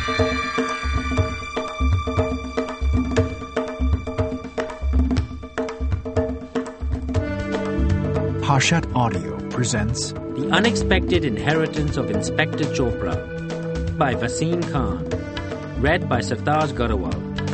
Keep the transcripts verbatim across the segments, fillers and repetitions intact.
Harshat Audio presents The Unexpected Inheritance of Inspector Chopra by Wasim Khan. Read by Sartaj Garawal.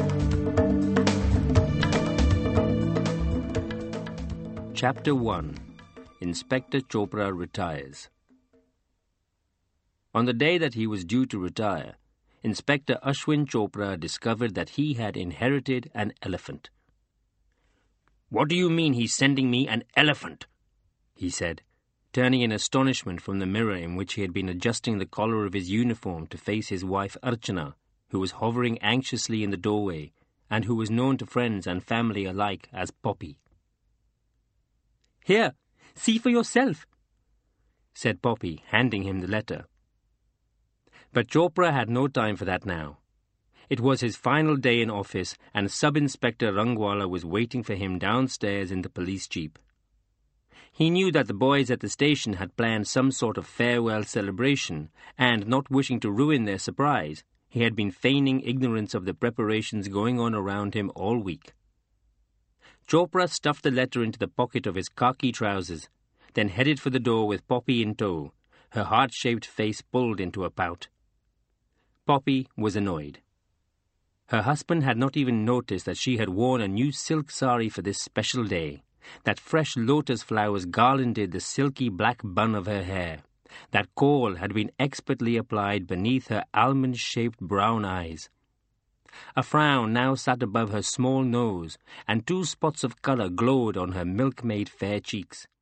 Chapter one. Inspector Chopra Retires. On the day that he was due to retire, Inspector Ashwin Chopra discovered that he had inherited an elephant. "What do you mean he's sending me an elephant?" he said, turning in astonishment from the mirror in which he had been adjusting the collar of his uniform to face his wife Archana, who was hovering anxiously in the doorway and who was known to friends and family alike as Poppy. "Here, see for yourself," said Poppy, handing him the letter. But Chopra had no time for that now. It was his final day in office, and Sub-Inspector Rangwala was waiting for him downstairs in the police jeep. He knew that the boys at the station had planned some sort of farewell celebration, and, not wishing to ruin their surprise, he had been feigning ignorance of the preparations going on around him all week. Chopra stuffed the letter into the pocket of his khaki trousers, then headed for the door with Poppy in tow, her heart-shaped face pulled into a pout. Poppy was annoyed. Her husband had not even noticed that she had worn a new silk sari for this special day, that fresh lotus flowers garlanded the silky black bun of her hair, that kohl had been expertly applied beneath her almond-shaped brown eyes. A frown now sat above her small nose, and two spots of colour glowed on her milk-maid fair cheeks.